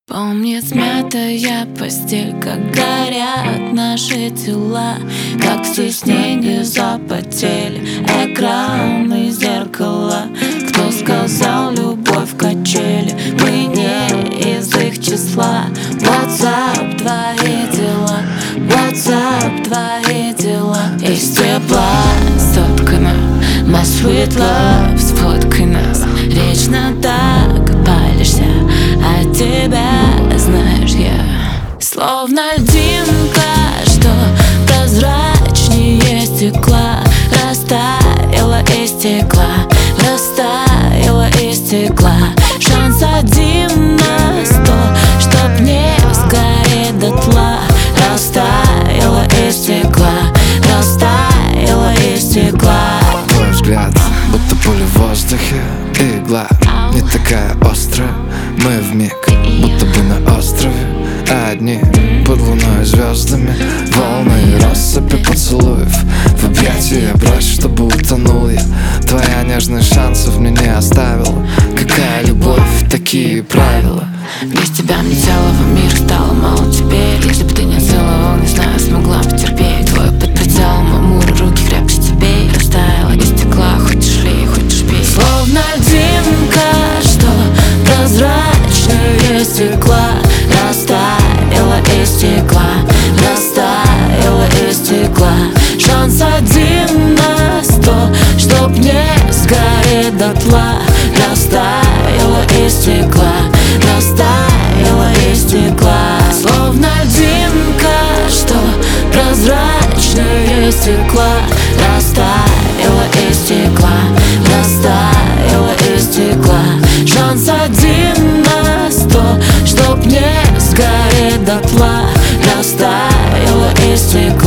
Помнит смятая постель, как горят наши тела, как в стеснении запотели экраны, зеркала. Кто сказал, любовь качели, мы не из их числа. WhatsApp, твои дела, WhatsApp, твои дела. Из тепла соткана, my sweet love, сфоткай нас. Вечно так палишься, а тебя знаешь я словно льдинка, что прозрачнее стекла. Растаяла из стекла, растаяла из стекла. Шанс 1 на 100, чтоб не сгореть дотла. Растаяла из стекла, растаяла из стекла. Твой взгляд, будто пуля в воздухе, игла не такая острая. Мы вмиг, будто бы на острове, одни под луной и звездами. Волны россыпи поцелуев, в объятия брось, чтобы утонул я. Твоя нежность шансов мне не оставила. Какая любовь, такие правила. Без тебя мне целого мира стало мало теперь. Если бы ты не целовал, не знаю, смогла бы терпеть. Твой под прицелом амура, руки крепче тебе. Растаяла из стекла, хочешь ли, хочешь пей. Словно льдинка, что прозрачнее стекла. Растаяла из стекла, растаяла из стекла. Шанс 1 на 100, чтоб не сгореть дотла. Растаяла из стекла, растаяла из стекла. Словно льдинка, что прозрачнее стекла. Растаяла из стекла, растаяла из стекла. Шанс 1 на 100, чтоб не сгореть дотла. Растаяла из стекла.